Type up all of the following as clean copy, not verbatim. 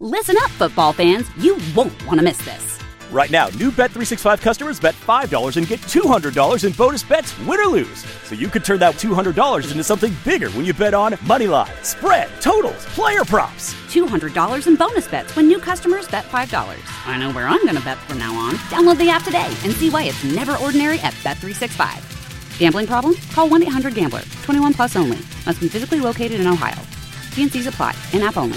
Listen up, football fans. You won't want to miss this. Right now, new Bet365 customers bet $5 and get $200 in bonus bets, win or lose. So you could turn that $200 into something bigger when you bet on moneyline, spread, totals, player props. $200 in bonus bets when new customers bet $5. I know where I'm going to bet from now on. Download the app today and see why it's never ordinary at Bet365. Gambling problem? Call 1-800-GAMBLER. 21 plus only. Must be physically located in Ohio. T&Cs apply. In-app only.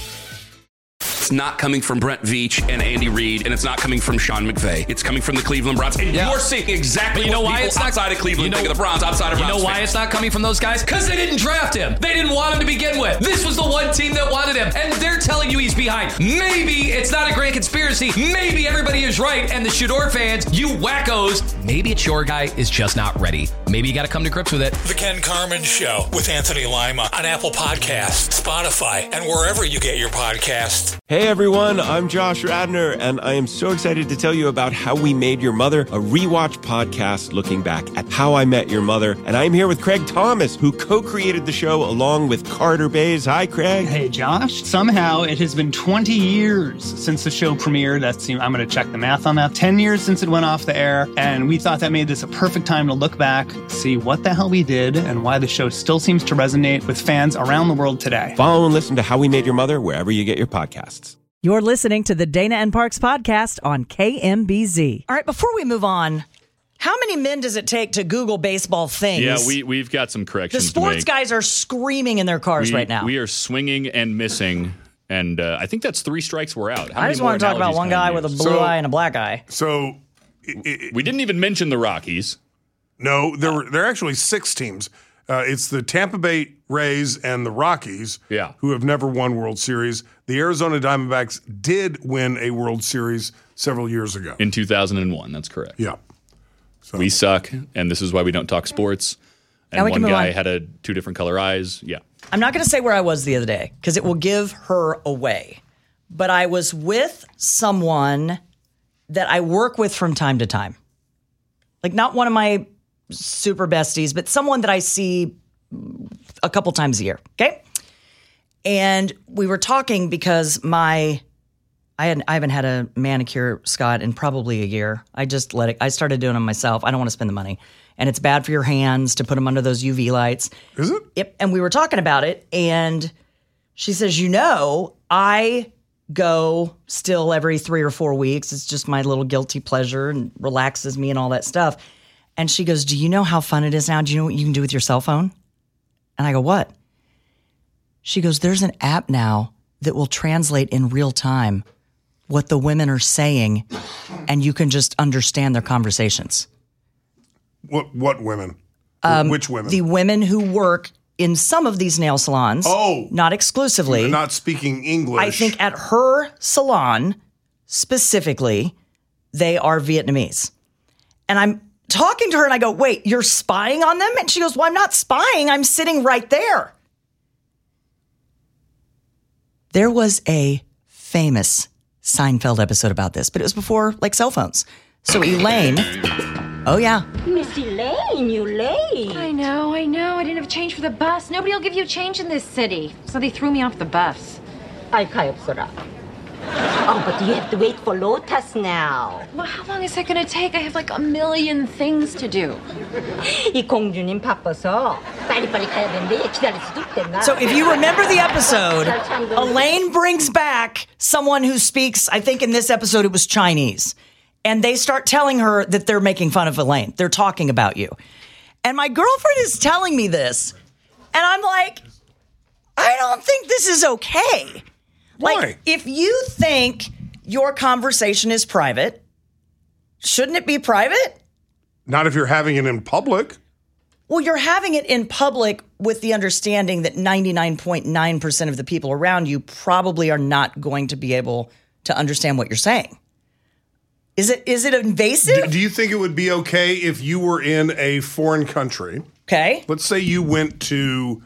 It's not coming from Brent Veach and Andy Reid, and it's not coming from Sean McVay. It's coming from the Cleveland Browns. And you're seeing exactly what people outside of Cleveland think of the Browns, outside of Browns. You know why it's not coming from those guys? Because they didn't draft him. They didn't want him to begin with. This was the one team that wanted him, and they're telling you he's behind. Maybe it's not a grand conspiracy. Maybe everybody is right, and the Shador fans, you wackos, maybe it's your guy is just not ready. Maybe you got to come to grips with it. The Ken Carman Show with Anthony Lima on Apple Podcasts, Spotify, and wherever you get your podcasts. Hey everyone, I'm Josh Radner, and I am so excited to tell you about How We Made Your Mother, a rewatch podcast looking back at How I Met Your Mother. And I'm here with Craig Thomas, who co-created the show along with Carter Bays. Hi, Craig. Hey, Josh. Somehow it has been 20 years since the show premiered. I'm going to check the math on that. 10 years since it went off the air, and we thought that made this a perfect time to look back, see what the hell we did, and why the show still seems to resonate with fans around the world today. Follow and listen to How We Made Your Mother wherever you get your podcasts. You're listening to the Dana and Parks podcast on KMBZ. All right, before we move on, how many men does it take to Google baseball things? Yeah, we've got some corrections. The sports to make. guys are screaming in their cars right now. We are swinging and missing, and I think that's 3 strikes we're out. I just want to talk about one guy with a blue eye and a black eye. So we didn't even mention the Rockies. No, there are actually 6 teams. It's the Tampa Bay Rays and the Rockies, who have never won World Series. The Arizona Diamondbacks did win a World Series several years ago. In 2001, that's correct. Yeah. So. We suck, and this is why we don't talk sports. And one guy had 2 different color eyes. Yeah. I'm not going to say where I was the other day, because it will give her away. But I was with someone that I work with from time to time. Like, not one of my super besties, but someone that I see a couple times a year, okay? And we were talking because I haven't had a manicure, Scott, in probably a year. I just I started doing them myself. I don't want to spend the money. And it's bad for your hands to put them under those UV lights. Is it? Yep. And we were talking about it, and she says, I go still every 3 or 4 weeks. It's just my little guilty pleasure and relaxes me and all that stuff. And she goes, do you know how fun it is now? Do you know what you can do with your cell phone? And I go, what? She goes, there's an app now that will translate in real time what the women are saying, and you can just understand their conversations. What women? Which women? The women who work in some of these nail salons. Oh. Not exclusively. They're not speaking English. I think at her salon, specifically, they are Vietnamese. And I'm talking to her and I go, wait, you're spying on them? And she goes, well, I'm not spying. I'm sitting right there. There was a famous Seinfeld episode about this, but it was before cell phones. So Elaine, oh yeah. Miss Elaine, you late. I know. I didn't have change for the bus. Nobody will give you change in this city. So they threw me off the bus. Ay, kayopsura. Oh, but you have to wait for Lotus now. Well, how long is that going to take? I have a million things to do. 이 공주님 바빠서 빨리빨리 가야 되는데 기다릴 수도 없겠나? So if you remember the episode, Elaine brings back someone who speaks, I think in this episode it was Chinese. And they start telling her that they're making fun of Elaine. They're talking about you. And my girlfriend is telling me this. And I'm like, I don't think this is okay. Why? If you think your conversation is private, shouldn't it be private? Not if you're having it in public. Well, you're having it in public with the understanding that 99.9% of the people around you probably are not going to be able to understand what you're saying. Is it invasive? Do you think it would be okay if you were in a foreign country? Okay. Let's say you went to,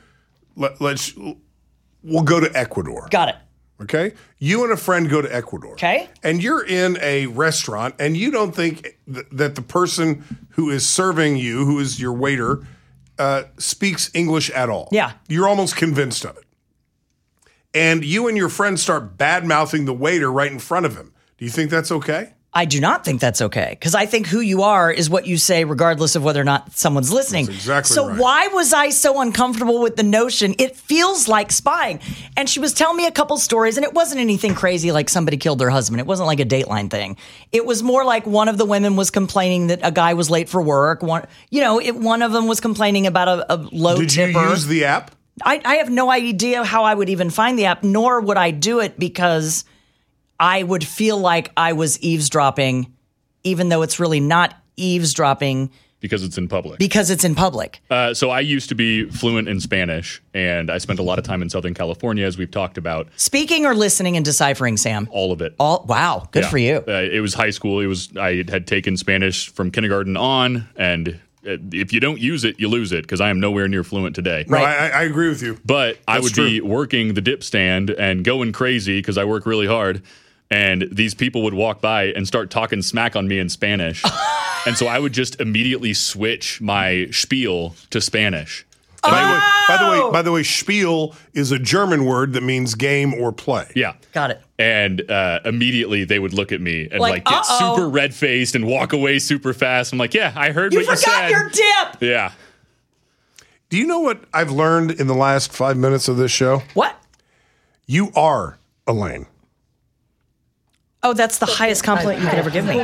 we'll go to Ecuador. Got it. Okay? You and a friend go to Ecuador. Okay. And you're in a restaurant and you don't think that the person who is serving you, who is your waiter, speaks English at all. Yeah. You're almost convinced of it. and you and your friend start bad-mouthing the waiter right in front of him. Do you think that's okay? I do not think that's okay, because I think who you are is what you say regardless of whether or not someone's listening. That's exactly so right. Why was I so uncomfortable with the notion? It feels like spying. And she was telling me a couple stories, and it wasn't anything crazy like somebody killed their husband. It wasn't like a Dateline thing. It was more like one of the women was complaining that a guy was late for work. One of them was complaining about a low tipper. Did you use the app? I have no idea how I would even find the app, nor would I do it because I would feel like I was eavesdropping, even though it's really not eavesdropping. Because it's in public. So I used to be fluent in Spanish, and I spent a lot of time in Southern California, as we've talked about. Speaking or listening and deciphering, Sam? All of it. Wow, good for you. It was high school. I had taken Spanish from kindergarten on, and if you don't use it, you lose it, because I am nowhere near fluent today. No, I agree with you. But I would be working the dip stand and going crazy because I work really hard. And these people would walk by and start talking smack on me in Spanish. And so I would just immediately switch my spiel to Spanish. By the way, spiel is a German word that means game or play. Yeah. Got it. And immediately they would look at me and get super red-faced and walk away super fast. I'm like, yeah, I heard what you said. You forgot your dip! Yeah. Do you know what I've learned in the last 5 minutes of this show? What? You are Elaine. Oh, that's the highest compliment you could ever give me.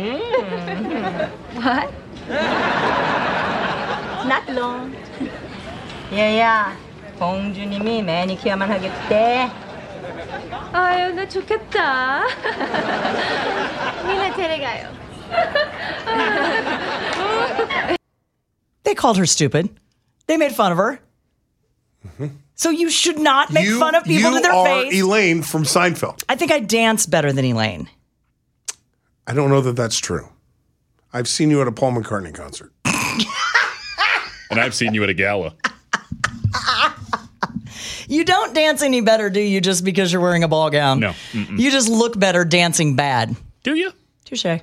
What? Not long. 얘야, 공주님이 매니큐어만 하겠대. 아유, 나 좋겠다. 미나 데려가요. They called her stupid. They made fun of her. Mm-hmm. So you should not make fun of people to their face. You are Elaine from Seinfeld. I think I dance better than Elaine. I don't know that that's true. I've seen you at a Paul McCartney concert. And I've seen you at a gala. You don't dance any better, do you, just because you're wearing a ball gown? No. You just look better dancing bad. Do you? Touché.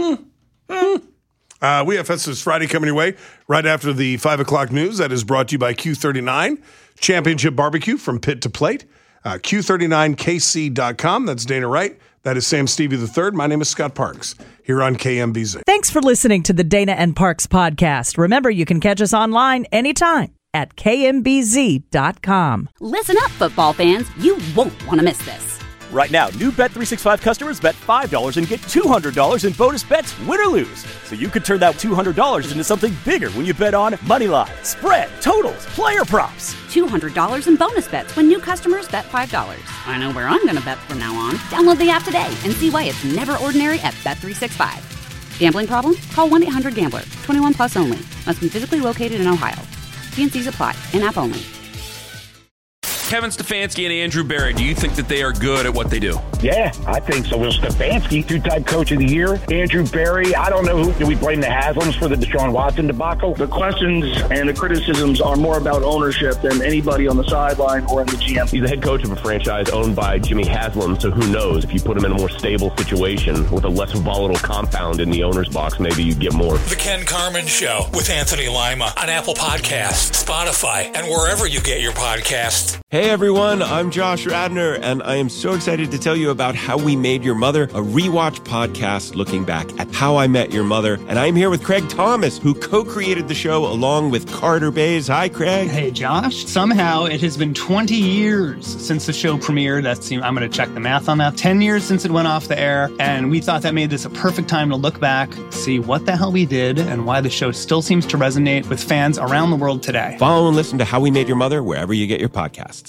We have Festivus Friday coming your way right after the 5 o'clock news. That is brought to you by Q39, Championship Barbecue from pit to plate. Q39KC.com. That's Dana Wright. That is Sam Stevie III. My name is Scott Parks here on KMBZ. Thanks for listening to the Dana and Parks podcast. Remember, you can catch us online anytime at KMBZ.com. Listen up, football fans. You won't want to miss this. Right now, new Bet365 customers bet $5 and get $200 in bonus bets, win or lose. So you could turn that $200 into something bigger when you bet on Moneyline, spread, totals, player props. $200 in bonus bets when new customers bet $5. I know where I'm going to bet from now on. Download the app today and see why it's never ordinary at Bet365. Gambling problem? Call 1-800-GAMBLER. 21 plus only. Must be physically located in Ohio. T&Cs apply. In-app only. Kevin Stefanski and Andrew Berry, do you think that they are good at what they do? Yeah, I think so. Will Stefanski, two-time coach of the year. Andrew Berry, I don't know do we blame the Haslams for the Deshaun Watson debacle? The questions and the criticisms are more about ownership than anybody on the sideline or in the GM. He's the head coach of a franchise owned by Jimmy Haslam, so who knows? If you put him in a more stable situation with a less volatile compound in the owner's box, maybe you get more. The Ken Carman Show with Anthony Lima on Apple Podcasts, Spotify, and wherever you get your podcasts. Hey everyone, I'm Josh Radnor, and I am so excited to tell you about How We Made Your Mother, a rewatch podcast looking back at How I Met Your Mother. And I'm here with Craig Thomas, who co-created the show along with Carter Bays. Hi, Craig. Hey, Josh. Somehow it has been 20 years since the show premiered. I'm going to check the math on that. 10 years since it went off the air, and we thought that made this a perfect time to look back, see what the hell we did, and why the show still seems to resonate with fans around the world today. Follow and listen to How We Made Your Mother wherever you get your podcasts.